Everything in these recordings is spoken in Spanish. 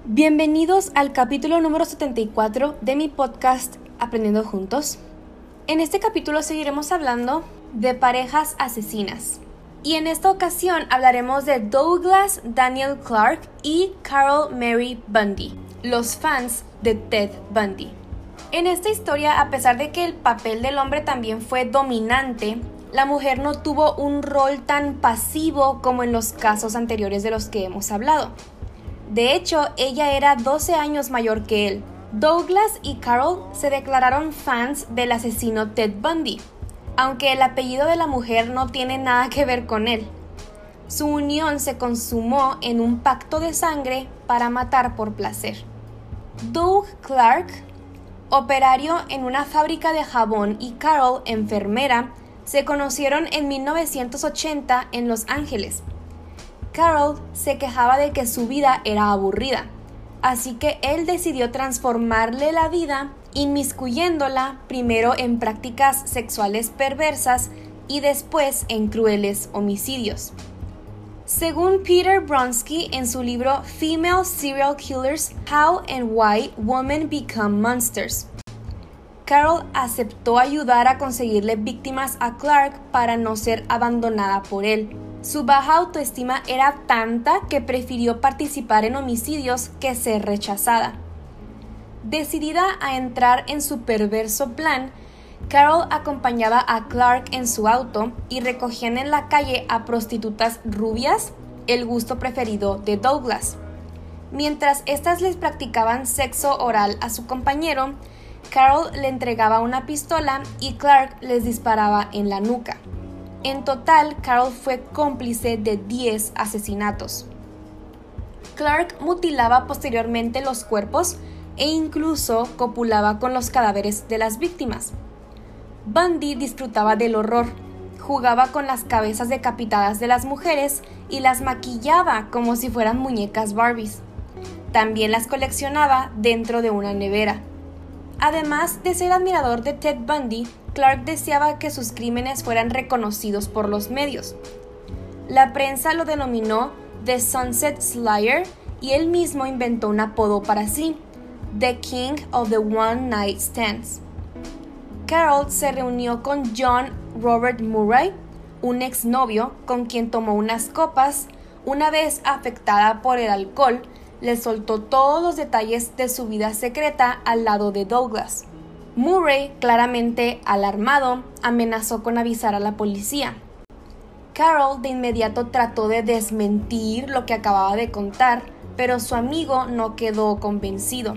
Bienvenidos al capítulo número 74 de mi podcast Aprendiendo Juntos. En este capítulo seguiremos hablando de parejas asesinas. Y en esta ocasión hablaremos de Douglas Daniel Clark y Carol Mary Bundy, los fans de Ted Bundy. En esta historia, a pesar de que el papel del hombre también fue dominante, la mujer no tuvo un rol tan pasivo como en los casos anteriores de los que hemos hablado. De hecho, ella era 12 años mayor que él. Douglas y Carol se declararon fans del asesino Ted Bundy, aunque el apellido de la mujer no tiene nada que ver con él. Su unión se consumó en un pacto de sangre para matar por placer. Doug Clark, operario en una fábrica de jabón, y Carol, enfermera, se conocieron en 1980 en Los Ángeles. Carol se quejaba de que su vida era aburrida, así que él decidió transformarle la vida inmiscuyéndola primero en prácticas sexuales perversas y después en crueles homicidios. Según Peter Bronsky en su libro Female Serial Killers: How and Why Women Become Monsters, Carol aceptó ayudar a conseguirle víctimas a Clark para no ser abandonada por él. Su baja autoestima era tanta que prefirió participar en homicidios que ser rechazada. Decidida a entrar en su perverso plan, Carol acompañaba a Clark en su auto y recogían en la calle a prostitutas rubias, el gusto preferido de Douglas. Mientras éstas les practicaban sexo oral a su compañero, Carol le entregaba una pistola y Clark les disparaba en la nuca. En total, Carol fue cómplice de 10 asesinatos. Clark mutilaba posteriormente los cuerpos e incluso copulaba con los cadáveres de las víctimas. Bundy disfrutaba del horror, jugaba con las cabezas decapitadas de las mujeres y las maquillaba como si fueran muñecas Barbies. También las coleccionaba dentro de una nevera. Además de ser admirador de Ted Bundy, Clark deseaba que sus crímenes fueran reconocidos por los medios. La prensa lo denominó The Sunset Slayer y él mismo inventó un apodo para sí, The King of the One Night Stands. Carol se reunió con John Robert Murray, un exnovio con quien tomó unas copas. Una vez afectada por el alcohol, le soltó todos los detalles de su vida secreta al lado de Douglas. Murray, claramente alarmado, amenazó con avisar a la policía. Carol de inmediato trató de desmentir lo que acababa de contar, pero su amigo no quedó convencido.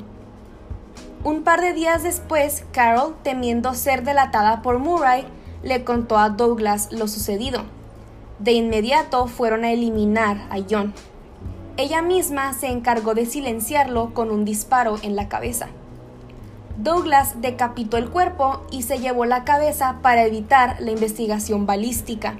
Un par de días después, Carol, temiendo ser delatada por Murray, le contó a Douglas lo sucedido. De inmediato fueron a eliminar a John. Ella misma se encargó de silenciarlo con un disparo en la cabeza. Douglas decapitó el cuerpo y se llevó la cabeza para evitar la investigación balística.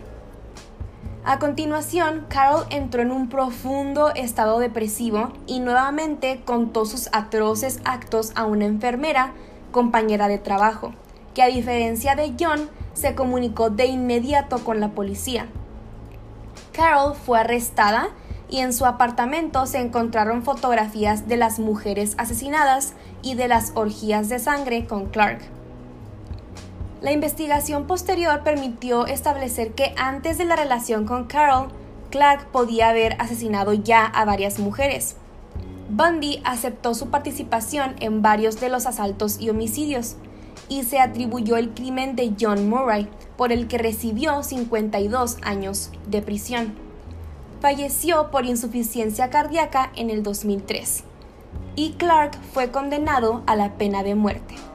A continuación, Carol entró en un profundo estado depresivo y nuevamente contó sus atroces actos a una enfermera, compañera de trabajo, que a diferencia de John, se comunicó de inmediato con la policía. Carol fue arrestada y en su apartamento se encontraron fotografías de las mujeres asesinadas y de las orgías de sangre con Clark. La investigación posterior permitió establecer que antes de la relación con Carol, Clark podía haber asesinado ya a varias mujeres. Bundy aceptó su participación en varios de los asaltos y homicidios, y se atribuyó el crimen de John Murray, por el que recibió 52 años de prisión. Falleció por insuficiencia cardíaca en el 2003, y Clark fue condenado a la pena de muerte.